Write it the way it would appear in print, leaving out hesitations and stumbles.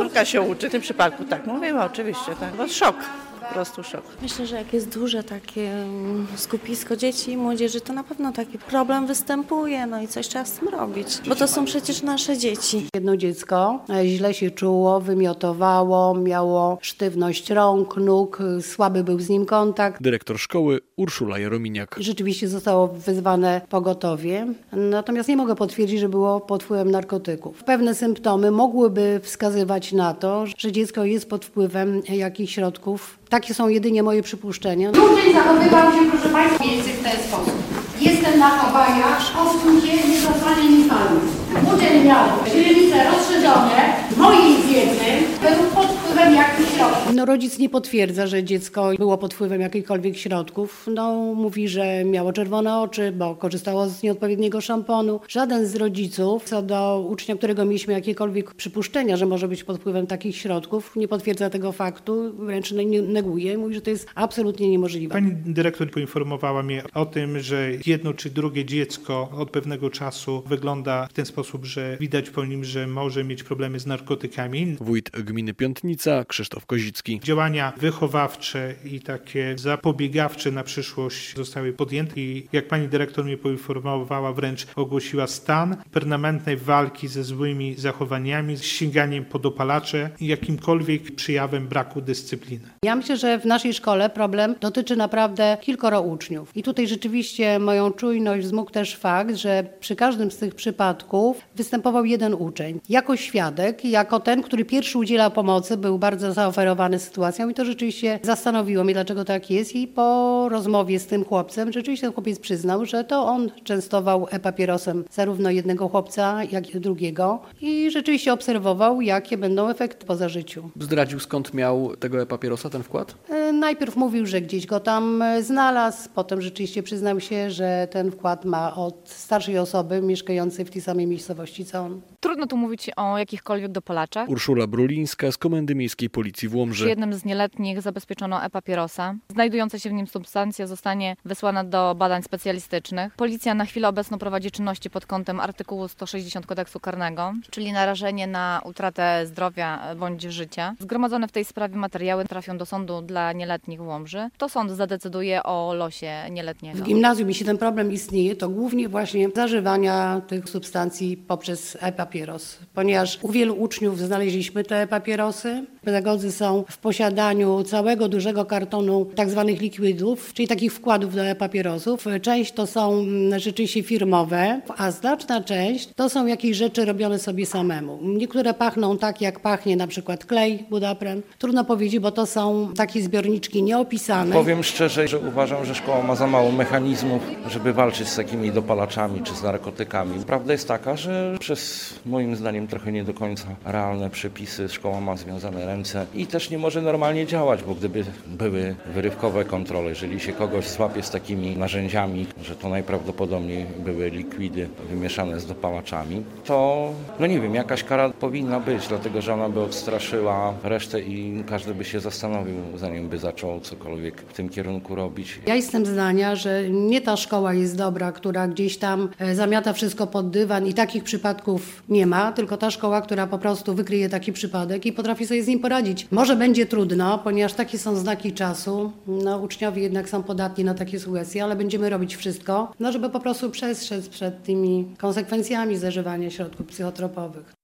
Córka się uczy w tym przypadku, tak mówimy, oczywiście, tak. Bo szok, po prostu szok. Myślę, że jak jest duże takie skupisko dzieci i młodzieży, to na pewno taki problem występuje, no i coś trzeba z tym robić, bo to są przecież nasze dzieci. Jedno dziecko źle się czuło, wymiotowało, miało sztywność rąk, nóg, słaby był z nim kontakt. Dyrektor szkoły Urszula Jarominiak. Rzeczywiście zostało wezwane pogotowie, natomiast nie mogę potwierdzić, że było pod wpływem narkotyków. Pewne symptomy mogłyby wskazywać na to, że dziecko jest pod wpływem jakichś środków. Takie są jedynie moje przypuszczenia. Uczeń zachowywał się, proszę Państwa, w ten sposób. Jestem na chowaniach, odsuń się, nie zasłaniaj mi palców. Uczeń miał źrenice rozszerzone, mojej wiedzy, był pod wpływem jakichś środków. Rodzic nie potwierdza, że dziecko było pod wpływem jakichkolwiek środków. Mówi, że miało czerwone oczy, bo korzystało z nieodpowiedniego szamponu. Żaden z rodziców, co do ucznia, którego mieliśmy jakiekolwiek przypuszczenia, że może być pod wpływem takich środków, nie potwierdza tego faktu, wręcz neguje. Mówi, że to jest absolutnie niemożliwe. Pani dyrektor poinformowała mnie o tym, że jedno czy drugie dziecko od pewnego czasu wygląda w ten sposób, że widać po nim, że może mieć problemy z narkotykami. Wójt gminy Piątnica Krzysztof Kozicki. Działania wychowawcze i takie zapobiegawcze na przyszłość zostały podjęte i jak pani dyrektor mnie poinformowała, wręcz ogłosiła stan permanentnej walki ze złymi zachowaniami, z sięganiem po dopalacze i jakimkolwiek przejawem braku dyscypliny. Ja myślę, że w naszej szkole problem dotyczy naprawdę kilkoro uczniów. I tutaj rzeczywiście moją czujność wzmógł też fakt, że przy każdym z tych przypadków występował jeden uczeń. Jako świadek, jako ten, który pierwszy udziela pomocy, był bardzo zaoferowany sytuacją i to rzeczywiście zastanowiło mnie, dlaczego tak jest. I po rozmowie z tym chłopcem, rzeczywiście ten chłopiec przyznał, że to on częstował papierosem zarówno jednego chłopca, jak i drugiego i rzeczywiście obserwował, jakie będą efekty po zażyciu. Zdradził, skąd miał tego papierosa, ten wkład? Najpierw mówił, że gdzieś go tam znalazł, potem rzeczywiście przyznał się, że ten wkład ma od starszej osoby mieszkającej w tej samej miejscowości co on. Trudno tu mówić o jakichkolwiek dopalaczach. Urszula Brulińska z Komendy Miejskiej Policji w Łomży. Przy jednym z nieletnich zabezpieczono e-papierosa. Znajdująca się w nim substancja zostanie wysłana do badań specjalistycznych. Policja na chwilę obecną prowadzi czynności pod kątem artykułu 160 Kodeksu Karnego, czyli narażenie na utratę zdrowia bądź życia. Zgromadzone w tej sprawie materiały trafią do sądu dla nieletnich w Łomży. To sąd zadecyduje o losie nieletniego. W gimnazjum, jeśli ten problem istnieje, to głównie właśnie zażywania tych substancji poprzez e-papieros, ponieważ u wielu uczniów znaleźliśmy te papierosy. Pedagodzy są w posiadaniu całego dużego kartonu tak zwanych likwidów, czyli takich wkładów do e-papierosów. Część to są rzeczywiście firmowe, a znaczna część to są jakieś rzeczy robione sobie samemu. Niektóre pachną tak, jak pachnie na przykład klej Budapren. Trudno powiedzieć, bo to są takie zbiorniczki nieopisane. Powiem szczerze, że uważam, że szkoła ma za mało mechanizmów, żeby walczyć z takimi dopalaczami czy z narkotykami. Prawda jest taka, że przez moim zdaniem trochę nie do końca realne przepisy szkoła ma związane ręce i też nie może normalnie działać, bo gdyby były wyrywkowe kontrole, jeżeli się kogoś złapie z takimi narzędziami, że to najprawdopodobniej były likwidy wymieszane z dopalaczami, to nie wiem, jakaś kara powinna być, dlatego że ona by odstraszyła resztę i każdy by się zastanowił, zanim by zaczął cokolwiek w tym kierunku robić. Ja jestem zdania, że nie ta szkoła jest dobra, która gdzieś tam zamiata wszystko pod dywan i takich przypadków nie ma, tylko ta szkoła, która po prostu wykryje taki przypadek i potrafi sobie z nim poradzić. Może będzie trudno, ponieważ takie są znaki czasu. Uczniowie jednak są podatni na takie sugestie, ale będziemy robić wszystko, żeby po prostu przestrzec przed tymi konsekwencjami zażywania środków psychotropowych.